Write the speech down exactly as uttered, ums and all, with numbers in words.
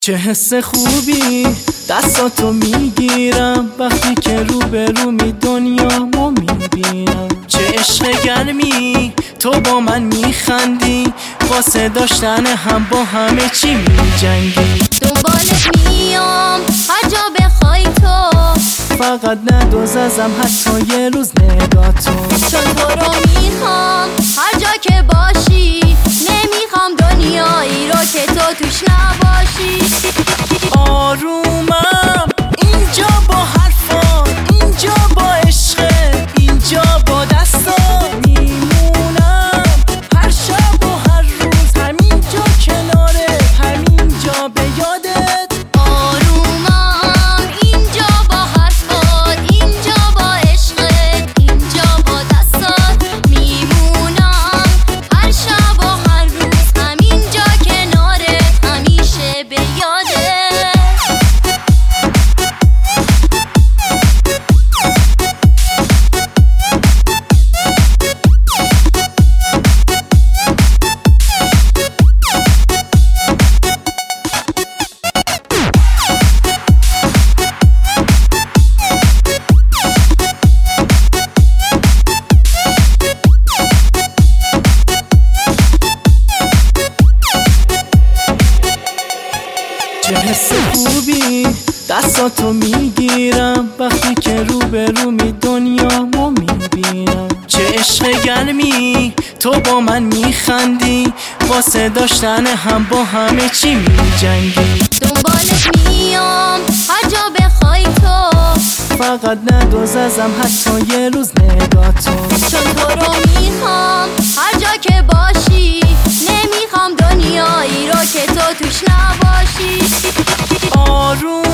چه حس خوبی دستاتو میگیرم وقتی که رو به رو می دنیامو میبینم. چه عشق گرمی تو با من میخندی، واسه داشتن هم با همه چی میجنگی. دنبالت میام هر جا بخوای تو، فقط ندوز ازم حتی یه روز نگاتو. چون تو رو میخوام هر جا که باشی، نمیخوام دنیایی رو که تو توش نباشی. آرومم اینجا با حرفات، اینجا با عشق، اینجا با دستات. میمونم هر شب و هر روز همینجا کناره، همینجا به یادت. آرومم اینجا با حرفات، اینجا با عشق، اینجا با دستات. میمونم هر شب و هر روز همینجا کناره، همیشه به یادت. چه حس خوبی دستاتو میگیرم وقتی که رو به رو می دنیامو میبینم. چه عشق گرمی تو با من میخندی، واسه داشتن هم با همه چی میجنگی. دنبالت میام هر جا بخوای تو، فقط ندوز ازم حتی یه روز نگاتو. چون تو رو میخوام هر جا که باشی، نمیخوام دنیایی رو که تو توش نباشی. آروم